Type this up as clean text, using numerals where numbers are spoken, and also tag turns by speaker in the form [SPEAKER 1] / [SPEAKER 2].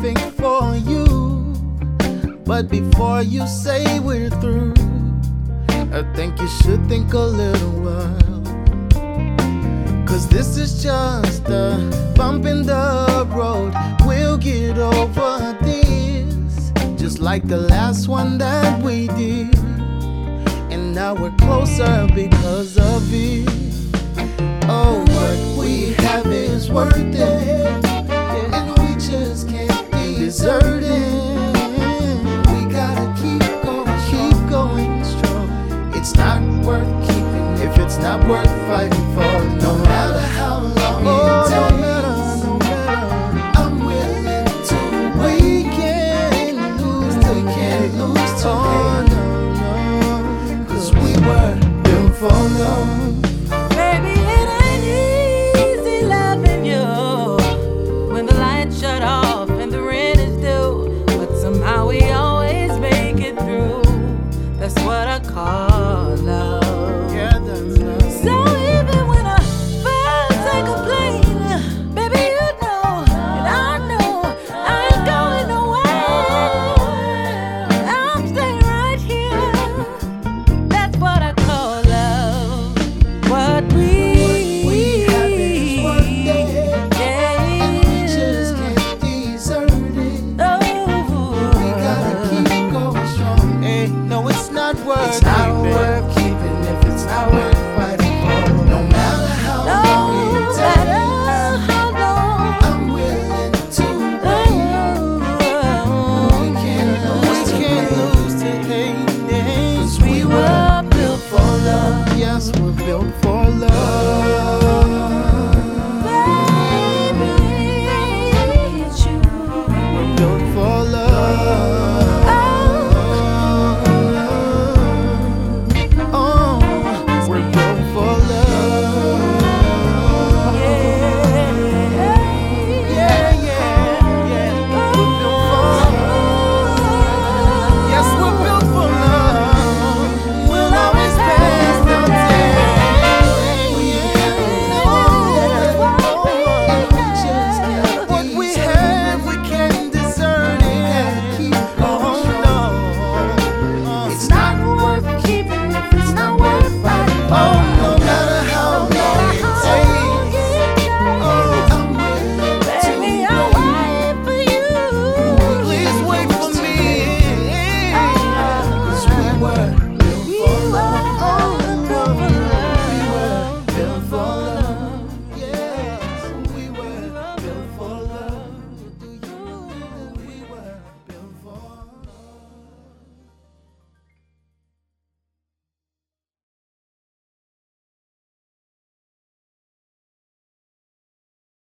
[SPEAKER 1] everything for you. But before you say we're through, I think you should think a little while. 'Cause this is just a bump in the road. We'll get over this, just like the last one that we did. And now we're closer because of it. Oh, what we have is worth it, and we just can't be deserted. We gotta keep going strong. It's not worth keeping if it's not worth fighting